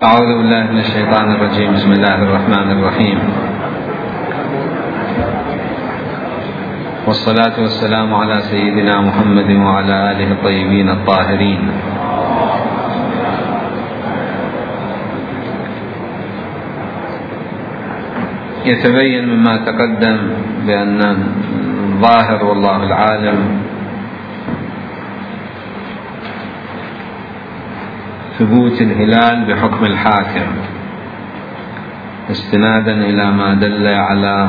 أعوذ بالله من الشيطان الرجيم. بسم الله الرحمن الرحيم، والصلاة والسلام على سيدنا محمد وعلى آله الطيبين الطاهرين. يتبين مما تقدم بأن الظاهر والله العالم ثبوت الهلال بحكم الحاكم استنادا إلى ما دل على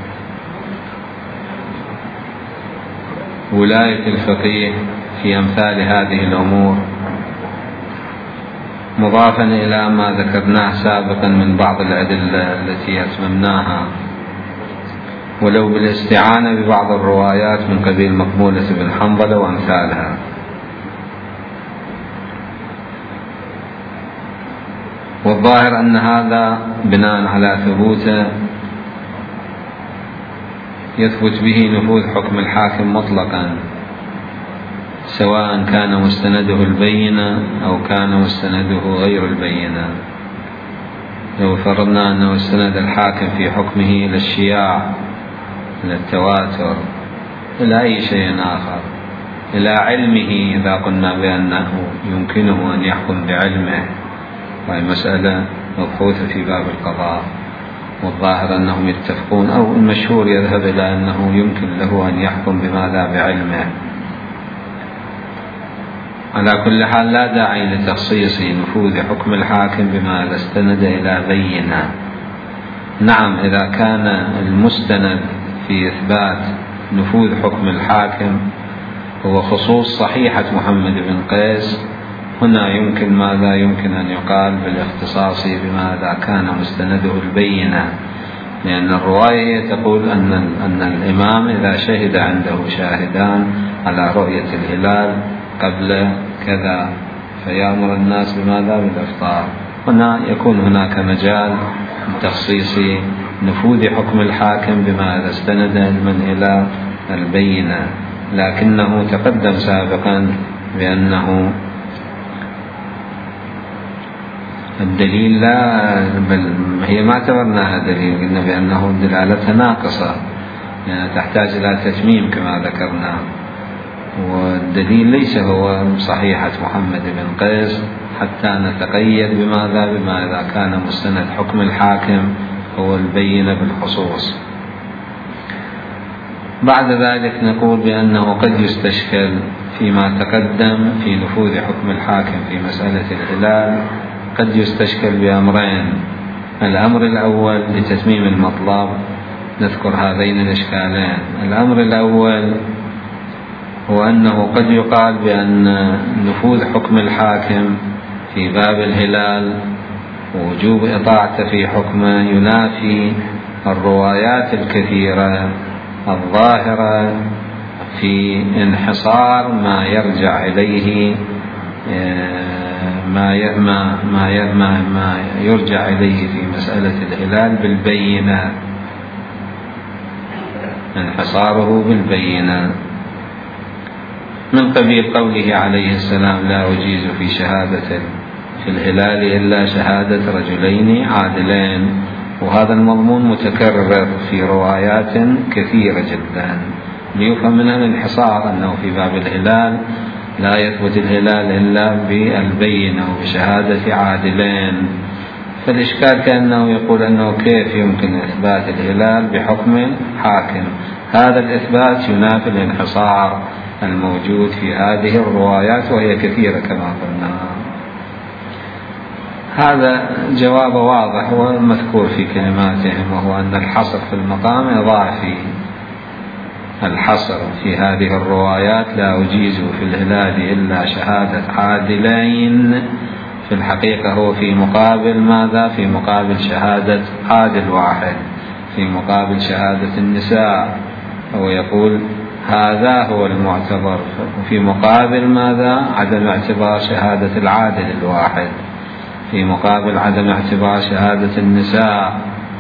ولاية الفقيه في أمثال هذه الأمور، مضافا إلى ما ذكرناه سابقا من بعض الأدلة التي أتممناها، ولو بالاستعانة ببعض الروايات من قبيل مقبولة بن حنظلة وأمثالها. والظاهر أن هذا بناء على ثبوته يثبت به نفوذ حكم الحاكم مطلقا، سواء كان مستنده البينة أو كان مستنده غير البينة. لو فرضنا أنه استند الحاكم في حكمه إلى الشياع، إلى التواتر، إلى أي شيء آخر، إلى علمه، إذا قلنا بأنه يمكنه أن يحكم بعلمه، وهي مسألة مبحوثة في باب القضاء، والظاهر أنهم يتفقون، أو المشهور يذهب إلى أنه يمكن له أن يحكم بماذا؟ بعلمه. على كل حال لا داعي لتخصيص نفوذ حكم الحاكم بما استند إلى بينة. نعم، إذا كان المستند في إثبات نفوذ حكم الحاكم هو خصوص صحيحة محمد بن قيس، هنا يمكن ماذا؟ يمكن أن يقال بالاختصاص بماذا كان مستنده البينة، لأن الرواية تقول أن الإمام إذا شهد عنده شاهدان على رؤية الهلال قبل كذا فيأمر الناس بماذا؟ بالإفطار. هنا يكون هناك مجال لتخصيص نفوذ حكم الحاكم بما استند من إلى البينة، لكنه تقدم سابقا بأنه الدليل لا، بل هي ما اعتبرناها دليل، قلنا بأنه دلالتها ناقصة، يعني تحتاج إلى تتميم كما ذكرنا، والدليل ليس هو صحيحة محمد بن قيس حتى نتقيد بماذا؟ بما إذا كان مستند حكم الحاكم هو البينة بالخصوص. بعد ذلك نقول بأنه قد يستشكل فيما تقدم في نفوذ حكم الحاكم في مسألة الهلال، قد يستشكل بأمرين. الأمر الأول لتتميم المطلب نذكر هذين الإشكالين. الأمر الأول هو أنه قد يقال بأن نفوذ حكم الحاكم في باب الهلال ووجوب إطاعته في حكمه ينافي الروايات الكثيرة الظاهرة في انحصار ما يرجع إليه ما يرجع إليه في مسألة الهلال بالبينة، انحصاره بالبينة، من قبيل قوله عليه السلام: لا أجيز في شهادة في الهلال إلا شهادة رجلين عادلين. وهذا المضمون متكرر في روايات كثيرة جدا، ليفهم منها الانحصار، أنه في باب الهلال لا يثبت الهلال إلا بالبينة وبشهادة عادلين. فالإشكال كأنه يقول أنه كيف يمكن إثبات الهلال بحكم حاكم؟ هذا الإثبات ينافي الانحصار الموجود في هذه الروايات، وهي كثيرة كما قلنا. هذا جواب واضح ومذكور في كلماتهم، وهو أن الحصر في المقام إضافي. الحصر في هذه الروايات لا أجيز في الهلال إلا شهادة عادلين، في الحقيقة هو في مقابل ماذا؟ في مقابل شهادة عادل واحد، في مقابل شهادة النساء. هو يقول هذا هو المعتبر، وفي مقابل ماذا؟ عدم اعتبار شهادة العادل الواحد، في مقابل عدم اعتبار شهادة النساء.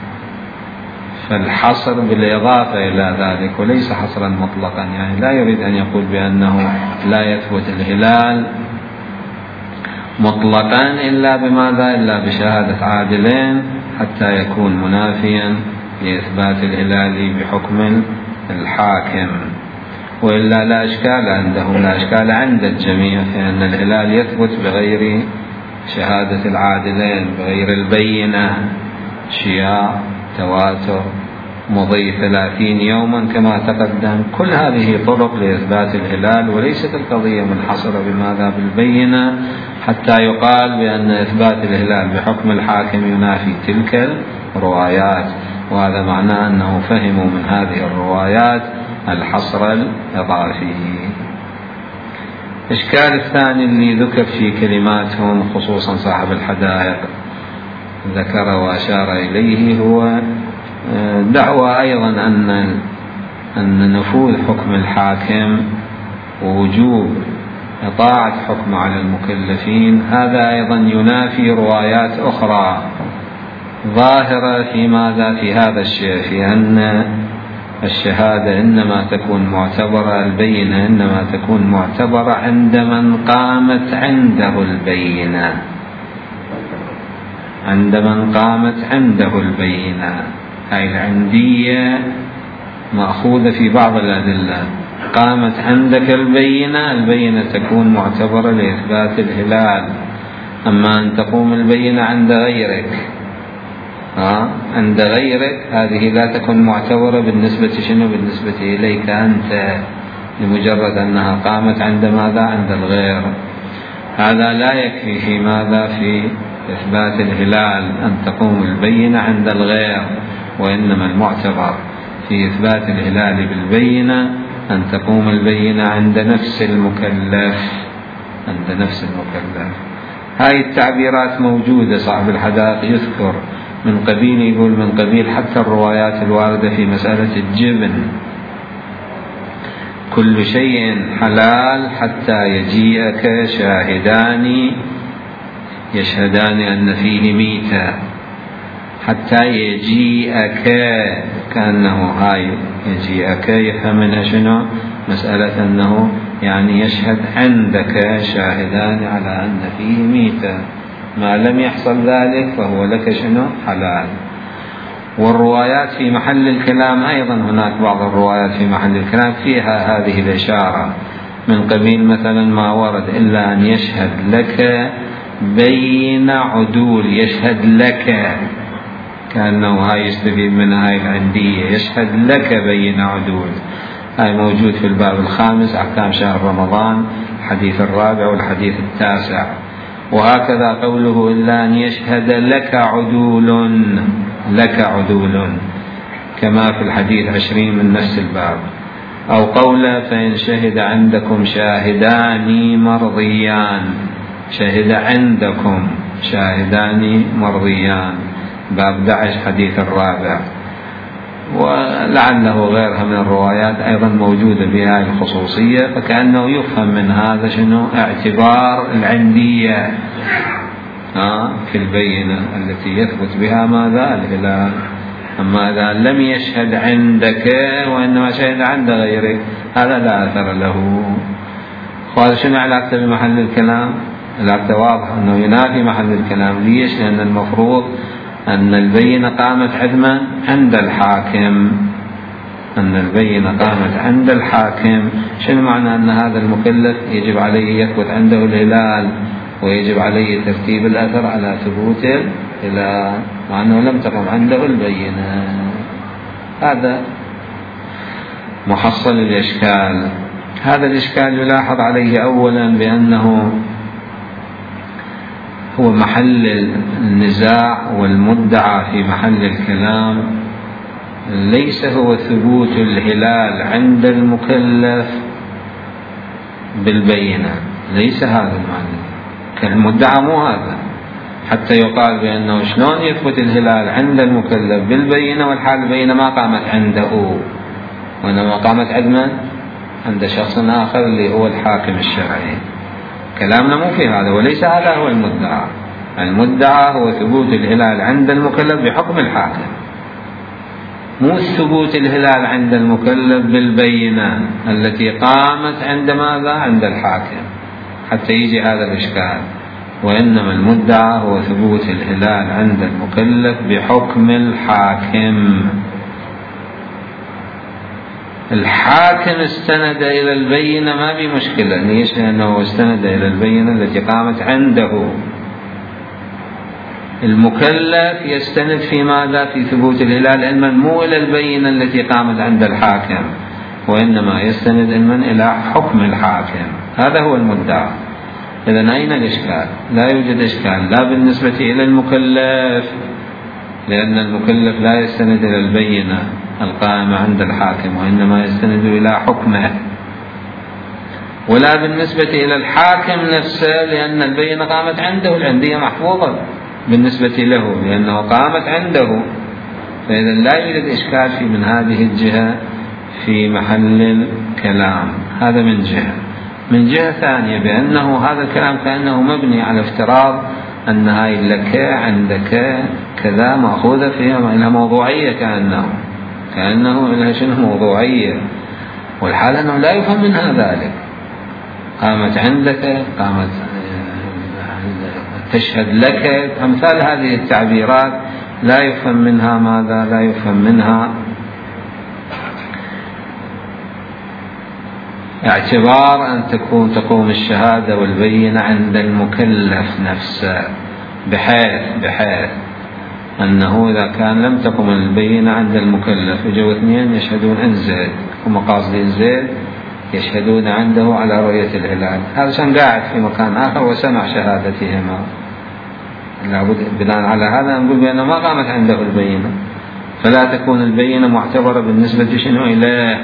فالحصر بالإضافة إلى ذلك، وليس حصرا مطلقا، يعني لا يريد أن يقول بأنه لا يثبت الهلال مطلقا إلا بماذا؟ إلا بشهادة عادلين حتى يكون منافيا لإثبات الهلال بحكم الحاكم، وإلا لا إشكال عندهم، لا إشكال عند الجميع في أن الهلال يثبت بغير شهادة العادلين، بغير البينة، شياع، تواتر، مضي 30 يوما كما تقدم. كل هذه طرق لإثبات الهلال، وليست القضية منحصرة بماذا؟ بالبينة، حتى يقال بأن إثبات الهلال بحكم الحاكم ينافي تلك الروايات. وهذا معناه أنه فهموا من هذه الروايات الحصر الإضافي. الإشكال الثاني اللي ذكر في كلماتهم خصوصا صاحب الحدائق ذكر وأشار إليه هو دعوى أيضا أن نفوذ حكم الحاكم ووجوب إطاعة حكم على المكلفين هذا أيضا ينافي روايات أخرى ظاهرة في ماذا؟ في هذا الشيء، في أن الشهادة إنما تكون معتبرة، البينة إنما تكون معتبرة عند من قامت عنده البينة، عند من قامت عنده البينة. هاي العندية مأخوذة في بعض الأدلة، قامت عندك البينة، البينة تكون معتبرة لإثبات الهلال. أما أن تقوم البينة عند غيرك، عند غيرك هذه لا تكون معتبرة بالنسبة شنو؟ بالنسبة إليك أنت، لمجرد أنها قامت عند ماذا؟ عند الغير. هذا لا يكفي في ماذا؟ في إثبات الهلال أن تقوم البينة عند الغير، وإنما المعتبر في إثبات الهلال بالبينة أن تقوم البينة عند نفس المكلف، عند نفس المكلف. هاي التعبيرات موجودة، صاحب الحدائق يذكر من قبيل، يقول من قبيل حتى الروايات الواردة في مسألة الجبن، كل شيء حلال حتى يجيئك شاهدان يشهدان أن فيه ميتة، حتى يجيئك، كأنه هاي يجيئك يفهم منها شنو؟ مسألة أنه يعني يشهد عندك شاهدان على أن فيه ميتة، ما لم يحصل ذلك فهو لك شنو؟ حلال. والروايات في محل الكلام أيضا هناك بعض الروايات في محل الكلام فيها هذه الإشارة، من قبيل مثلا ما ورد إلا أن يشهد لك بين عدول، يشهد لك، كأنه هاي يستفيد من هاي العندية، يشهد لك بين عدول. هاي موجود في الباب الخامس أحكام شهر رمضان، الحديث الرابع والحديث التاسع. وهكذا قوله إلا أن يشهد لك عدول، لك عدول، كما في الحديث 20 من نفس الباب. أو قوله فإن شهد عندكم شاهدان مرضيان، شهد عندكم شاهدان مرضيان، باب 11 حديث الرابع. ولعله غيرها من الروايات أيضا موجودة بهذه الخصوصية، فكأنه يفهم من هذا شنو؟ اعتبار العندية في البينة التي يثبت بها ماذا؟ الهلال. أما إذا لم يشهد عندك وإنما شهد عند غيرك هذا لا أثر له. وهذا شنو علاقته بمحل الكلام؟ علاقته واضحة أنه ينافي محل الكلام. ليش؟ لأن المفروض أن البينة قامت عندما؟ عند الحاكم، أن البينة قامت عند الحاكم. شنو معنى؟ أن هذا المكلف يجب عليه يثبت عنده الهلال، ويجب عليه ترتيب الأثر على ثبوت الهلال، مع أنه لم تقم عنده البينة. هذا محصل الإشكال. هذا الإشكال يلاحظ عليه أولا بأنه هو محل النزاع والمدعى في محل الكلام ليس هو ثبوت الهلال عند المكلف بالبينة، ليس هذا المعنى، كالمدعى مو هذا، حتى يقال بأنه شلون يثبت الهلال عند المكلف بالبينة والحال البينة ما قامت عنده، وإنما قامت عند شخص آخر اللي هو الحاكم الشرعي. كلامنا مو في هذا، وليس هذا هو المدعى. المدعى هو ثبوت الهلال عند المكلف بحكم الحاكم، مو ثبوت الهلال عند المكلف بالبينة التي قامت عند ماذا؟ عند الحاكم، حتى يجي هذا الإشكال. وإنما المدعى هو ثبوت الهلال عند المكلف بحكم الحاكم. الحاكم استند إلى البينة ما في مشكلة، ليش؟ لأنه استند إلى البينة التي قامت عنده. المكلف يستند في ماذا؟ في ثبوت الهلال علما مو إلى البينة التي قامت عند الحاكم، وإنما يستند علما إلى حكم الحاكم. هذا هو المدعى. إذن أين الإشكال؟ لا يوجد إشكال لا بالنسبة إلى المكلف، لأن المكلف لا يستند إلى البينة القائمة عند الحاكم، وإنما يستند إلى حكمه، ولا بالنسبة إلى الحاكم نفسه، لأن البينة قامت عنده، العندية محفوظة بالنسبة له لأنه قامت عنده. فإذا لا يوجد إشكال في من هذه الجهة في محل الكلام. هذا من جهة. من جهة ثانية بأنه هذا الكلام كأنه مبني على افتراض أن هاي لك عندك كذا مأخوذة فيها إلى موضوعية، كأنه إلى شنو موضوعية، والحال أنه لا يفهم منها ذلك. قامت عندك، قامت تشهد لك، أمثال هذه التعبيرات لا يفهم منها ماذا؟ لا يفهم منها اعتبار أن تقوم الشهادة والبينة عند المكلف نفسه، بحيث أنه إذا كان لم تقم البينة عند المكلف وجوا اثنين يشهدون عن زيد، هم قاصدين زيد يشهدون عنده على رؤية الهلال، هذا كان قاعد في مكان آخر وسمع شهادتهما، لابد بناء على هذا نقول بأنه ما قامت عنده البينة، فلا تكون البينة معتبرة بالنسبة شنو إليه،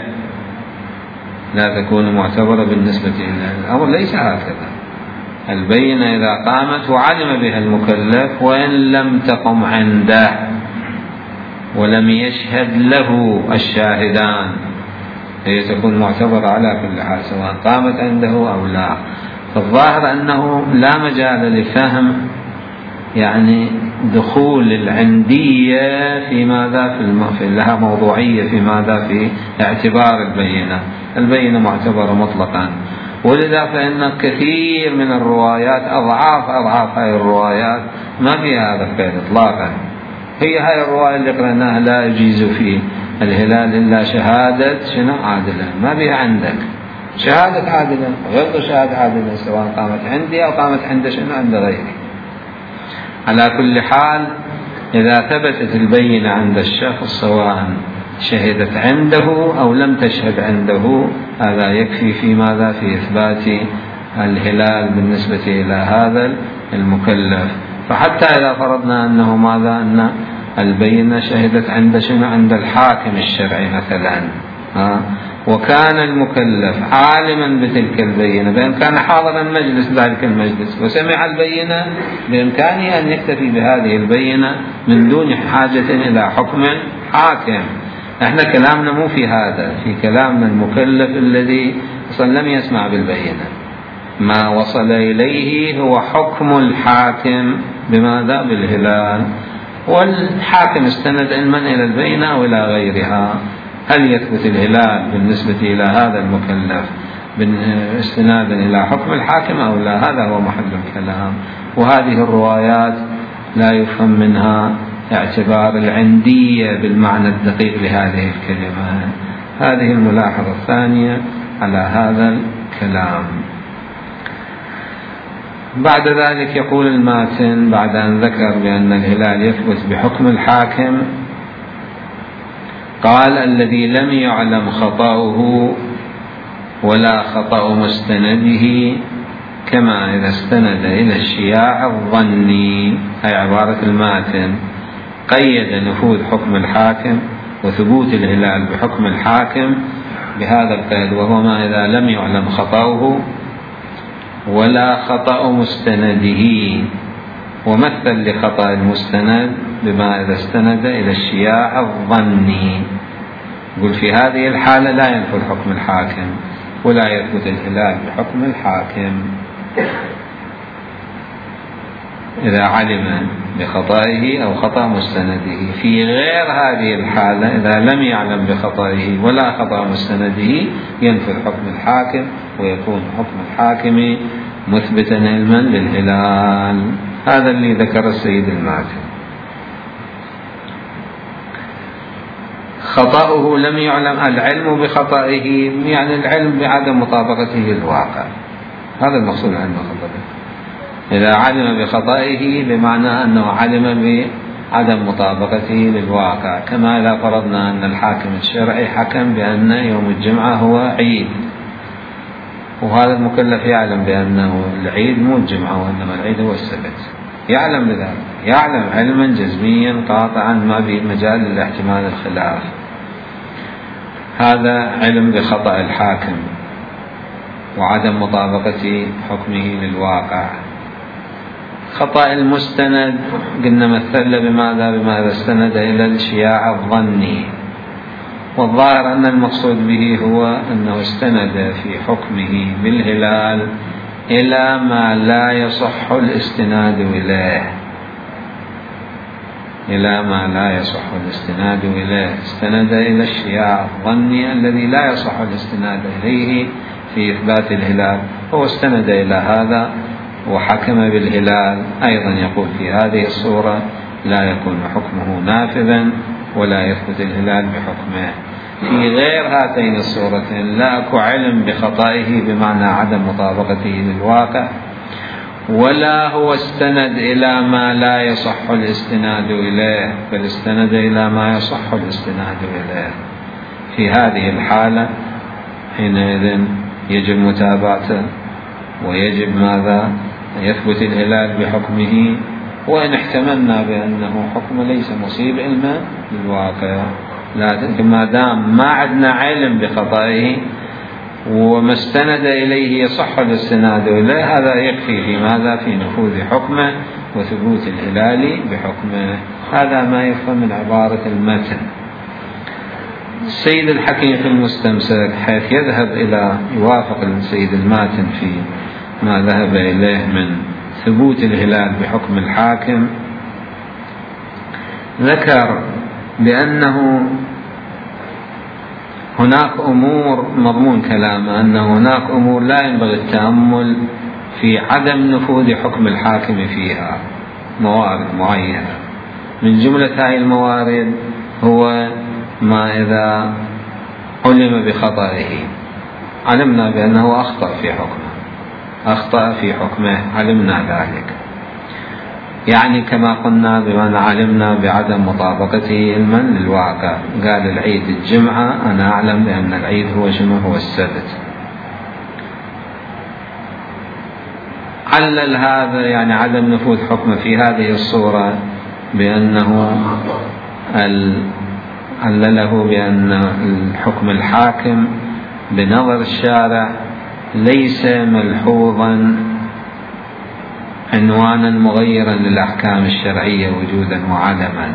لا تكون معتبرة بالنسبة إليه. الأمر ليس هكذا. البينة إذا قامت وعلم بها المكلف وإن لم تقم عنده ولم يشهد له الشاهدان، هي تكون معتبرة على كل حال سواء قامت عنده أو لا. فالظاهر أنه لا مجال لفهم يعني دخول العندية في ماذا في لها موضوعية في ماذا في اعتبار البينة معتبرة مطلقا. ولذا فإن كثير من الروايات أضعاف هاي الروايات ما فيها هذا القيد إطلاقا. هي هاي الرواية اللي قرأناها لا يجيز في الهلال إلا شهادة شنو عادلة، ما بها عندك شهادة عادلة غير شهادة عادلة سواء قامت عندي أو قامت عند شنو عند غيري. على كل حال إذا ثبتت البينة عند الشخص سواء شهدت عنده أو لم تشهد عنده، هذا يكفي في ماذا في إثبات الهلال بالنسبة إلى هذا المكلف. فحتى إذا فرضنا أنه ماذا أن البينة شهدت عند شنو عند الحاكم الشرعي مثلا، وكان المكلف عالما بتلك البينة بإمكانه حاضرا مجلس ذلك المجلس وسمع البينة، بإمكانه أن يكتفي بهذه البينة من دون حاجة إلى حكم حاكم. احنا كلامنا مو في هذا، في كلامنا المكلف الذي أصلا لم يسمع بالبينة، ما وصل إليه هو حكم الحاكم بماذا بالهلال، والحاكم استند علما إلى البينة وإلى غيرها. هل يثبت الهلال بالنسبة إلى هذا المكلف استنادا إلى حكم الحاكم أو لا؟ هذا هو محل الكلام. وهذه الروايات لا يفهم منها اعتبار العندية بالمعنى الدقيق لهذه الكلمة. هذه الملاحظة الثانية على هذا الكلام. بعد ذلك يقول الماتن بعد أن ذكر بأن الهلال يثبت بحكم الحاكم، قال: الذي لم يعلم خطأه ولا خطأ مستنده كما إذا استند إلى الشياع الظني. هي عبارة الماتن، قيد نفوذ حكم الحاكم وثبوت الهلال بحكم الحاكم بهذا القيد، وهو ما إذا لم يعلم خطأه ولا خطأ مستنده، ومثل لخطأ المستند بما إذا استند إلى الشياع الظني. يقول في هذه الحالة لا ينفذ حكم الحاكم ولا يثبت الهلال بحكم الحاكم إذا علم بخطئه أو خطأ مستنده. في غير هذه الحالة إذا لم يعلم بخطئه ولا خطأ مستنده ينفذ حكم الحاكم، ويكون حكم الحاكم مثبتا علما بالهلال. هذا اللي ذكر السيد الماتن. خطأه لم يعلم، العلم بخطئه يعني العلم بعدم مطابقته للواقع، هذا المقصود عن خطئه. إذا علم بخطئه بمعنى أنه علم بعدم مطابقته للواقع، كما إذا فرضنا أن الحاكم الشرعي حكم بأن يوم الجمعة هو عيد، وهذا المكلف يعلم بأنه العيد مو الجمعة وإنما العيد هو السبت، يعلم بذلك، يعلم علما جزميا قاطعا ما في مجال للاحتمال الخلاف، هذا علم بخطأ الحاكم وعدم مطابقة حكمه للواقع. خطأ المستند قلنا مثل بماذا استند إلى الشياع الظني، والظاهر أن المقصود به هو أنه استند في حكمه بالهلال إلى ما لا يصح الاستناد إليه، إلى ما لا يصح الاستناد إليه، استند إلى الشياع الظني الذي لا يصح الاستناد إليه في إثبات الهلال، هو استند إلى هذا وحكم بالهلال. أيضا يقول في هذه الصورة لا يكون حكمه نافذا ولا يثبت الهلال بحكمه. في غير هاتين الصورتين لا أكو علم بخطئه بمعنى عدم مطابقته للواقع، ولا هو استند إلى ما لا يصح الاستناد إليه، بل استند إلى ما يصح الاستناد إليه. في هذه الحالة حينئذ يجب متابعته ويجب ماذا؟ يثبت الهلال بحكمه، وإن احتملنا بأنه حكم ليس مصيب علما للواقع، لكن ما دام ما عندنا علم بخطئه وما استند إليه يصح الاستناد إليه، هذا يكفي في ماذا؟ في نفوذ حكمه وثبوت الهلال بحكمه. هذا ما يفهم من عبارة المتن. السيد الحكيم في المستمسك حيث يذهب إلى يوافق السيد الماتن في ما ذهب إليه من ثبوت الهلال بحكم الحاكم، ذكر بأنه هناك أمور مضمون كلامه أن هناك أمور لا ينبغي التأمل في عدم نفوذ حكم الحاكم فيها، موارد معينة، من جملة هذه الموارد هو ما إذا علم بخطئه، علمنا بأنه أخطأ في حكمه علمنا ذلك، يعني كما قلنا بمن علمنا بعدم مطابقته علما للواقع. قال العيد الجمعة، أنا أعلم بأن العيد هو شنو؟ هو السبت. علل هذا يعني عدم نفوذ حكمه في هذه الصورة بأنه علله بأن الحكم الحاكم بنظر الشارع ليس ملحوظا عنوانا مغيرا للأحكام الشرعية وجودا وعدما،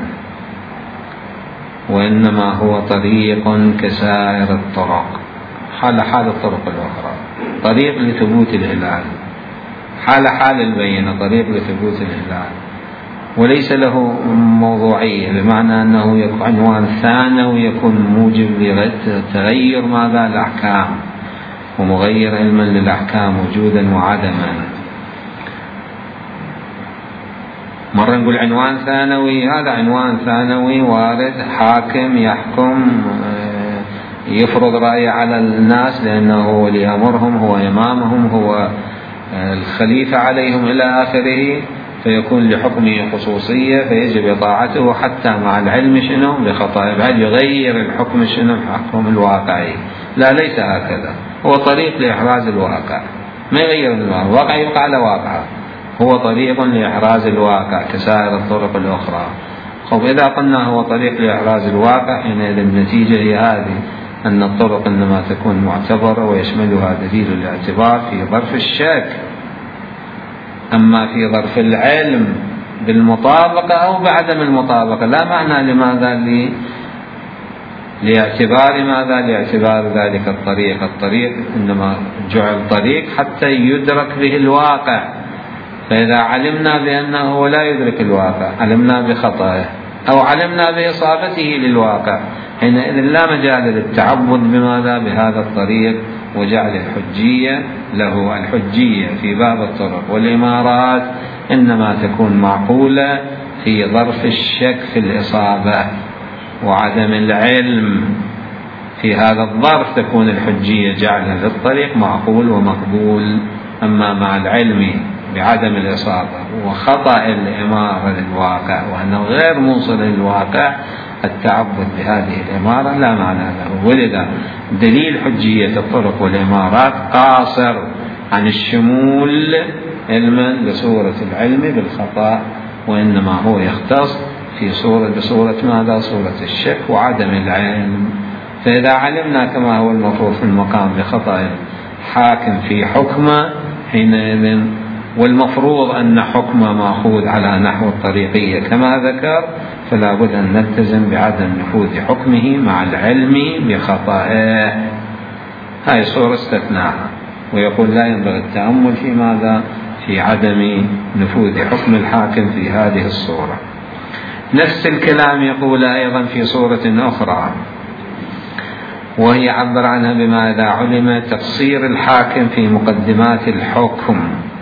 وإنما هو طريق كسائر الطرق، حال الطرق الأخرى، طريق لثبوت الهلال، حال البينة، طريق لثبوت الهلال، وليس له موضوعية، بمعنى أنه يكون عنوان ثانوي يكون موجب لتغير ماذا؟ الأحكام، ومغير علما للأحكام وجودا وعدما. مرة نقول عنوان ثانوي، هذا عنوان ثانوي وارد، حاكم يحكم يفرض رأيه على الناس لأنه هو اللي يأمرهم، هو إمامهم، هو الخليفة عليهم إلى آخره، فيكون لحكمه خصوصية فيجب إطاعته حتى مع العلم شنو؟ بخطأ، بعد يغير الحكم شنو؟ حكم الواقعي. لا، ليس هكذا، هو طريق لإحراز الواقع، ما يغير الواقع، يبقى على واقعه، هو طريق لإحراز الواقع كسائر الطرق الأخرى. إذا قلنا هو طريق لإحراز الواقع، حينئذ النتيجة هي هذه، أن الطرق إنما تكون معتبرة ويشملها دليل الاعتبار في ظرف الشك، أما في ظرف العلم بالمطابقة أو بعدم المطابقة لا معنى لماذا لاعتبار ماذا؟ لاعتبار ذلك الطريق إنما جعل طريق حتى يدرك به الواقع، فإذا علمنا بأنه لا يدرك الواقع، علمنا بخطأه أو علمنا بإصابته للواقع، حينئذ لا مجال للتعبد بماذا؟ بهذا الطريق وجعل الحجية له. الحجية في باب الطرق والإمارات إنما تكون معقولة في ظرف الشك في الإصابة وعدم العلم. في هذا الظرف تكون الحجية جعلها في الطريق معقول ومقبول. أما مع العلم بعدم الإصابة وخطأ الإمارة للواقع وأنه غير موصل للواقع، التعبد بهذه الإمارة لا معنى له. ولذا دليل حجية الطرق والإمارات قاصر عن الشمول علما بصورة العلم بالخطأ، وإنما هو يختص بصورة ماذا؟ صورة الشك وعدم العلم. فإذا علمنا كما هو المفروض في المقام بخطأ الحاكم في حكمه حينئذ، والمفروض أن حكمه مأخوذ على نحو الطريقية كما ذكر، فلا بد أن نلتزم بعدم نفوذ حكمه مع العلم بخطئه. هاي صورة استثناها، ويقول لا ينبغي التأمل في ماذا؟ في عدم نفوذ حكم الحاكم في هذه الصورة. نفس الكلام يقول أيضا في صورة أخرى، وهي عبر عنها بما إذا علم تقصير الحاكم في مقدمات الحكم.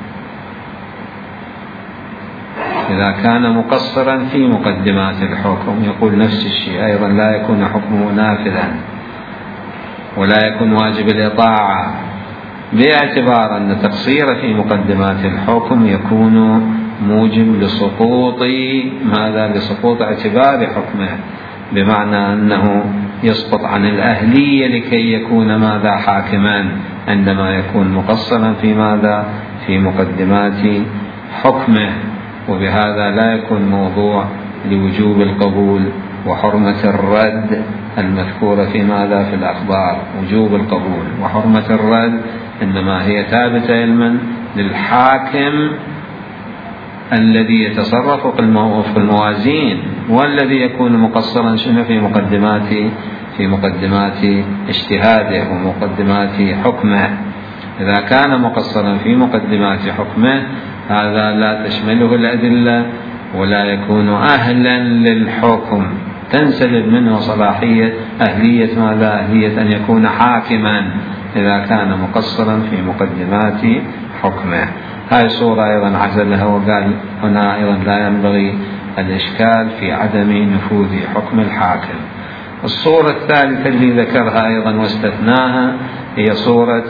إذا كان مقصرا في مقدمات الحكم يقول نفس الشيء أيضا، لا يكون حكمه نافذا ولا يكون واجب الإطاعة، باعتبار أن التقصير في مقدمات الحكم يكون موجب لسقوط ماذا؟ لسقوط اعتبار حكمه، بمعنى أنه يسقط عن الأهلية لكي يكون ماذا؟ حاكما، عندما يكون مقصرا في ماذا؟ في مقدمات حكمه. وبهذا لا يكون موضوع لوجوب القبول وحرمة الرد المذكورة في ماذا؟ في الأخبار. وجوب القبول وحرمة الرد إنما هي ثابتة علما للحاكم الذي يتصرف في الموازين، والذي يكون مقصرا شنو؟ في مقدمات اجتهاده ومقدمات حكمه. إذا كان مقصرا في مقدمات حكمه هذا لا تشمله الأدلة ولا يكون أهلا للحكم، تنسلب منه صلاحية أهلية ماذا؟ أهلية أن يكون حاكما إذا كان مقصرا في مقدمات حكمه. هذه صورة أيضا عزلها وقال هنا أيضا لا ينبغي الإشكال في عدم نفوذ حكم الحاكم. الصورة الثالثة اللي ذكرها أيضا واستثناها هي صورة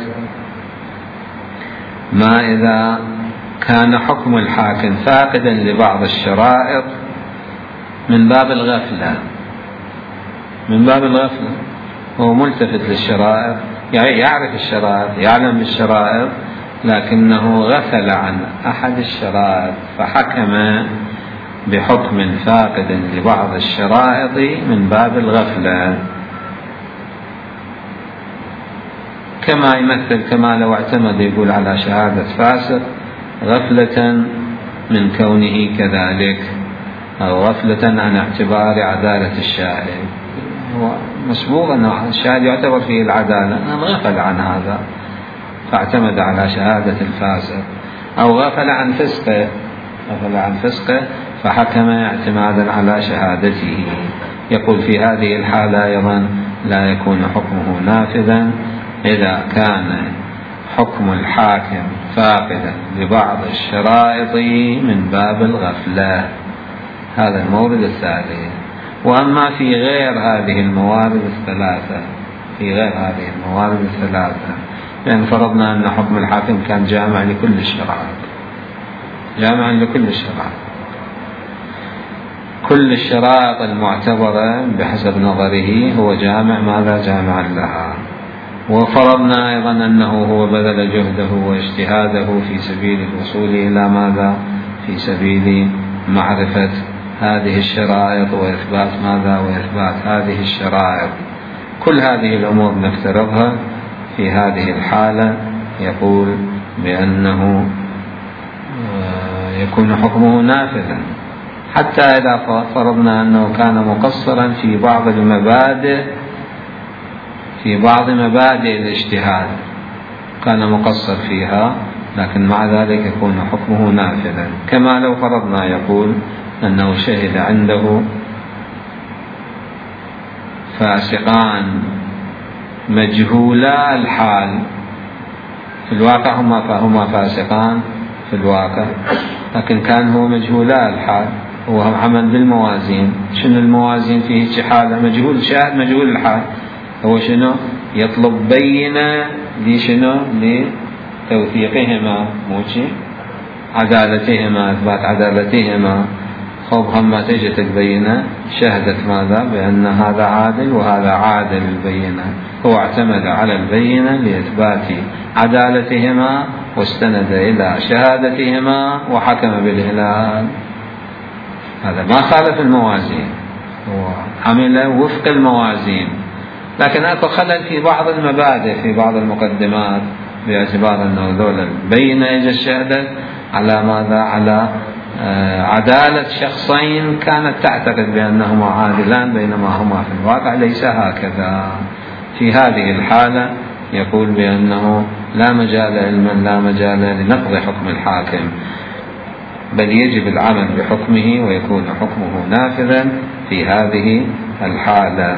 ما إذا كان حكم الحاكم فاقدا لبعض الشرائط من باب الغفلة. هو ملتفت للشرائط، يعني يعرف الشرائط، يعلم بالشرائط، لكنه غفل عن أحد الشرائط فحكم بحكم فاقد لبعض الشرائط من باب الغفلة، كما يمثل كما لو اعتمد يقول على شهادة فاسق غفلة من كونه كذلك، أو غفلة عن اعتبار عدالة الشاهد. هو مسبوق أن الشاهد يعتبر فيه العدالة، غفل عن هذا فاعتمد على شهادة الفاسق، أو غفل عن فسقه فحكم اعتمادا على شهادته. يقول في هذه الحالة أيضا لا يكون حكمه نافذا إذا كان حكم الحاكم فاقدا لبعض الشرائط من باب الغفلة. هذا المورد الثالث. وأما في غير هذه الموارد الثلاثة، لأن فرضنا أن حكم الحاكم كان جامع لكل الشرائط، كل الشرائط المعتبرة بحسب نظره هو جامع ماذا؟ جامع لها. وفرضنا أيضا أنه هو بذل جهده واجتهاده في سبيل الوصول إلى ماذا؟ في سبيل معرفة هذه الشرائط وإثبات ماذا؟ وإثبات هذه الشرائط. كل هذه الأمور نفترضها في هذه الحالة، يقول بأنه يكون حكمه نافذا، حتى إذا فرضنا أنه كان مقصرا في بعض مبادئ الاجتهاد، كان مقصر فيها، لكن مع ذلك يكون حكمه نافذا. كما لو فرضنا يقول أنه شهد عنده فاسقان مجهولا الحال، في الواقع هما فاسقان في الواقع، لكن كان هو مجهولا الحال، هو عمل بالموازين. شنو الموازين فيه حالة مجهول، شاهد مجهول الحال، هو شنو يطلب بينة لشنو لتوثيقهما، موشي عدالتهما، إثبات عدالتهما. خب هم تجي تبينه شهدت ماذا؟ بأن هذا عادل وهذا عادل. البينة هو اعتمد على البينة لإثبات عدالتهما واستند إلى شهادتهما وحكم بالهلال. هذا ما خالف الموازين، هو عمل وفق الموازين، لكن أكو خلل في بعض المبادئ، في بعض المقدمات، باعتبار أنه ذول البينة إجا الشهادة على ماذا؟ على عدالة شخصين كانت تعتقد بأنهما عادلان، بينما هما في الواقع ليس هكذا. في هذه الحالة يقول بأنه لا مجال علما، لا مجال لنقض حكم الحاكم، بل يجب العمل بحكمه ويكون حكمه نافذا في هذه الحالة.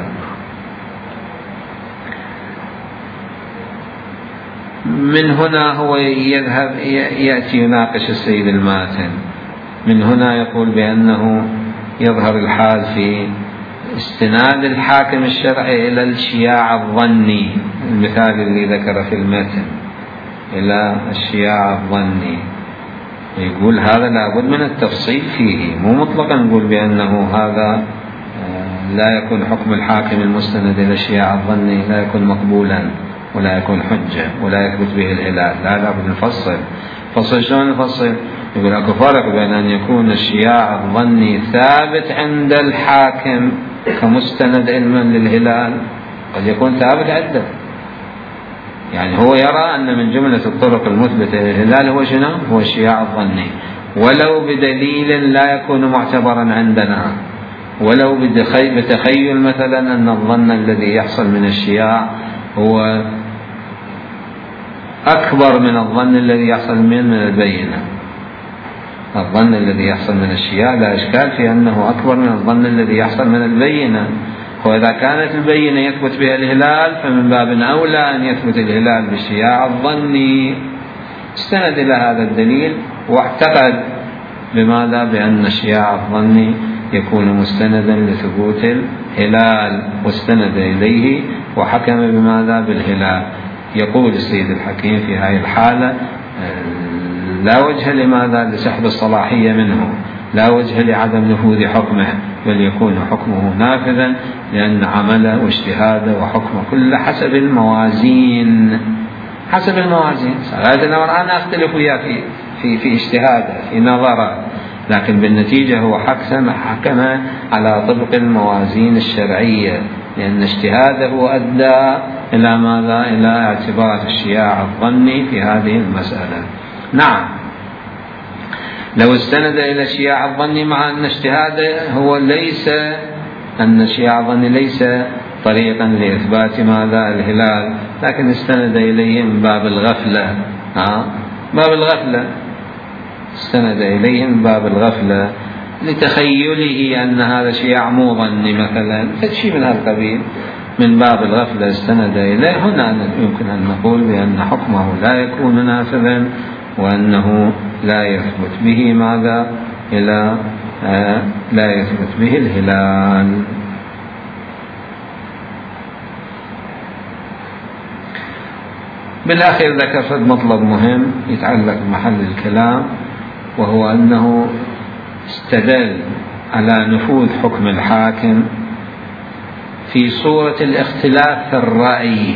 من هنا هو يذهب يأتي يناقش السيد الماتن. من هنا يقول بأنه يظهر الحال في استناد الحاكم الشرعي إلى الشياع الظني، المثال اللي ذكر في المتن، إلى الشياع الظني. يقول هذا لابد من التفصيل فيه، مو مطلقا نقول بأنه هذا لا يكون حكم الحاكم المستند إلى الشياع الظني لا يكون مقبولا ولا يكون حجة ولا يثبت به الهلال. لا، لابد نفصل. فصل شلون نفصل؟ يقول اكو فرق بين ان يكون الشياع الظني ثابت عند الحاكم كمستند علما للهلال، قد يكون ثابت عنده، يعني هو يرى ان من جملة الطرق المثبتة للهلال هو شنو؟ هو الشياع الظني، ولو بدليل لا يكون معتبرا عندنا، ولو بتخيل مثلا ان الظن الذي يحصل من الشياع هو أكبر من الظن الذي يحصل من البينة. الظن الذي يحصل من الشياع لا إشكال في أنه أكبر من الظن الذي يحصل من البينة، وإذا كانت البينة يثبت بها الهلال فمن باب أولى أن يثبت الهلال بالشياع الظني. استند إلى هذا الدليل واعتقد بماذا؟ بأن الشياع الظني يكون مستندا لثبوت الهلال، واستند إليه وحكم بماذا؟ بالهلال. يقول السيد الحكيم في هذه الحالة لا وجه لماذا؟ لسحب الصلاحية منه، لا وجه لعدم نفوذ حكمه، بل يكون حكمه نافذا، لأن عمله واجتهاده وحكمه كله حسب الموازين. حسب الموازين. هذا أنا أختلف وياه في اجتهاده، في نظره، لكن بالنتيجة هو حكم على طبق الموازين الشرعية، لأن اجتهاده أدى إلى ماذا؟ إلى اعتبار الشياع الظني في هذه المسألة. نعم، لو استند إلى الشياع الظني مع أن اجتهاده هو ليس، أن الشياع الظني ليس طريقا لإثبات ماذا؟ الهلال، لكن استند إليه من باب الغفلة. باب الغفلة، استند إليه من باب الغفلة لتخيله أن هذا شياع مو ظني مثلا، فشيء من هذا القبيل، من باب الغفلة استند إليه. هنا يمكن أن نقول بأن حكمه لا يكون نافذا، وأنه لا يثبت به ماذا؟ لا يثبت به الهلال. بالأخير ذكر مطلب مهم يتعلق بمحل الكلام، وهو أنه استدل على نفوذ حكم الحاكم في صورة الاختلاف في الرأي،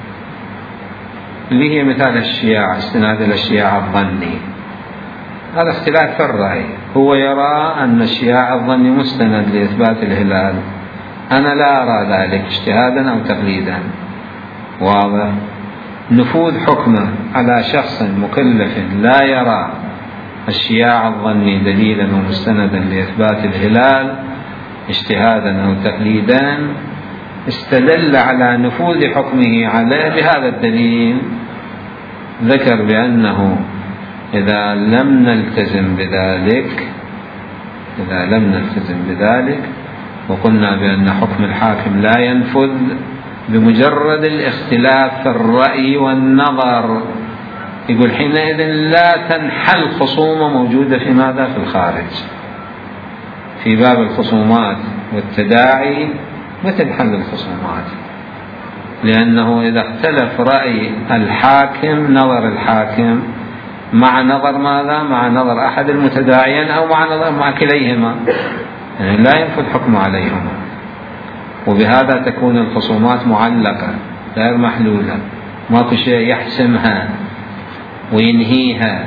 اللي هي مثال الشياع، استناد إلى الشياع الظني. هذا اختلاف في الرأي، هو يرى أن الشياع الظني مستند لإثبات الهلال، أنا لا أرى ذلك اجتهادا أو تقليدا. واضح؟ نفوذ حكمه على شخص مكلف لا يرى الشياع الظني دليلا ومستندا لإثبات الهلال اجتهادا أو تقليدا، استدل على نفوذ حكمه عليه بهذا الدليل. ذكر بأنه إذا لم نلتزم بذلك وقلنا بأن حكم الحاكم لا ينفذ بمجرد الاختلاف في الرأي والنظر، يقول حينئذ لا تنحل خصومة موجودة في ماذا؟ في الخارج. في باب الخصومات والتداعي وتنحل الخصومات، لأنه إذا اختلف رأي الحاكم، نظر الحاكم مع نظر ماذا؟ مع نظر أحد المتداعيين أو مع نظر مع كليهما، يعني لا ينفذ الحكم عليهما، وبهذا تكون الخصومات معلقة غير محلولة، ماكو شيء يحسمها وينهيها.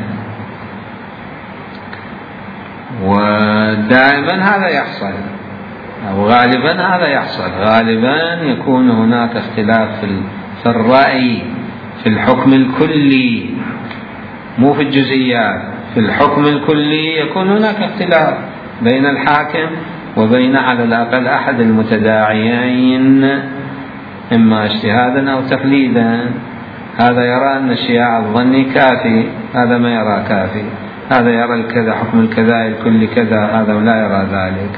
ودائما هذا يحصل، أو غالبا هذا يحصل، غالبا يكون هناك اختلاف في الرأي في الحكم الكلي، مو في الجزئيات. في الحكم الكلي يكون هناك اختلاف بين الحاكم وبين على الأقل أحد المتداعيين، إما اجتهادا أو تقليدا. هذا يرى أن الشياع الظني كافي، هذا ما يرى كافي، هذا يرى الكذا حكم الكذا الكل كذا، هذا لا يرى ذلك.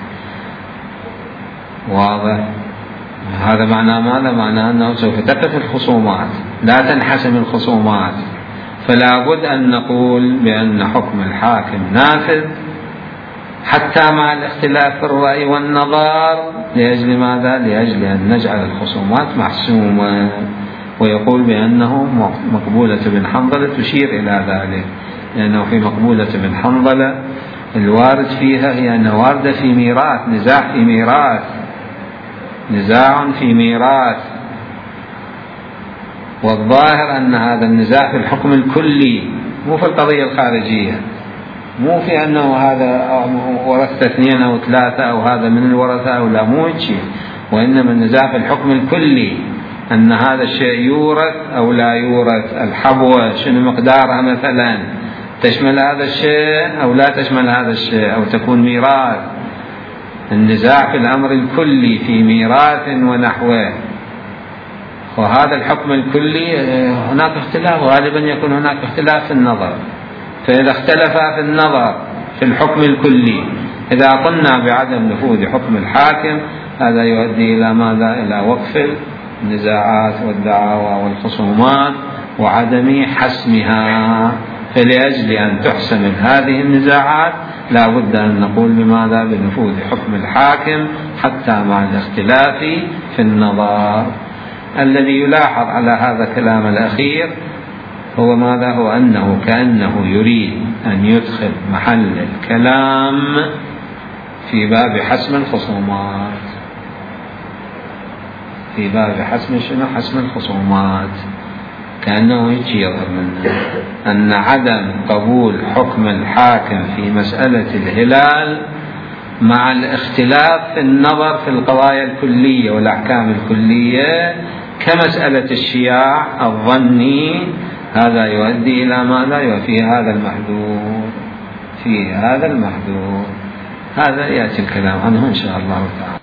واضح؟ هذا معناه ماذا؟ معناه أنه سوف تقف الخصومات، لا تنحسم الخصومات. فلا بد أن نقول بأن حكم الحاكم نافذ حتى مع الاختلاف في الرأي والنظر. لأجل ماذا؟ لأجل أن نجعل الخصومات محسومة. ويقول بأنه مقبولة بن حنظلة تشير إلى ذلك، لأنه في مقبولة بن حنظلة الوارد فيها هي أنه واردة في ميراث، نزاع في ميراث، نزاع في ميراث. والظاهر أن هذا النزاع في الحكم الكلي، مو في القضية الخارجية، مو في أنه هذا ورثة 2 أو 3 أو هذا من الورثة أو لا، مو شيء، وإنما النزاع في الحكم الكلي، أن هذا الشيء يورث أو لا يورث، الحبوة شنو مقدارها مثلا، تشمل هذا الشيء أو لا تشمل هذا الشيء، أو تكون ميراث. النزاع في الأمر الكلي في ميراث ونحوه. وهذا الحكم الكلي هناك اختلاف، غالبا يكون هناك اختلاف في النظر. فإذا اختلف في النظر في الحكم الكلي، إذا قلنا بعدم نفوذ حكم الحاكم، هذا يؤدي إلى ماذا؟ إلى وقف النزاعات والدعاوى والخصومات وعدم حسمها. فلأجل أن تحسم هذه النزاعات لا بد أن نقول بماذا؟ بنفوذ حكم الحاكم حتى مع الاختلاف في النظر. الذي يلاحظ على هذا الكلام الأخير هو ماذا؟ هو أنه كأنه يريد أن يدخل محل الكلام في باب حسم الخصومات، في باب حسم شنو؟ حسم الخصومات. كأنه يجي يظهر منه أن عدم قبول حكم الحاكم في مسألة الهلال مع الاختلاف في النظر في القضايا الكلية والأحكام الكلية كمسألة الشياع الظني، هذا يؤدي إلى ماذا؟ وفي هذا المحذور، في هذا المحذور. هذا يأتي الكلام عنه إن شاء الله تعالى.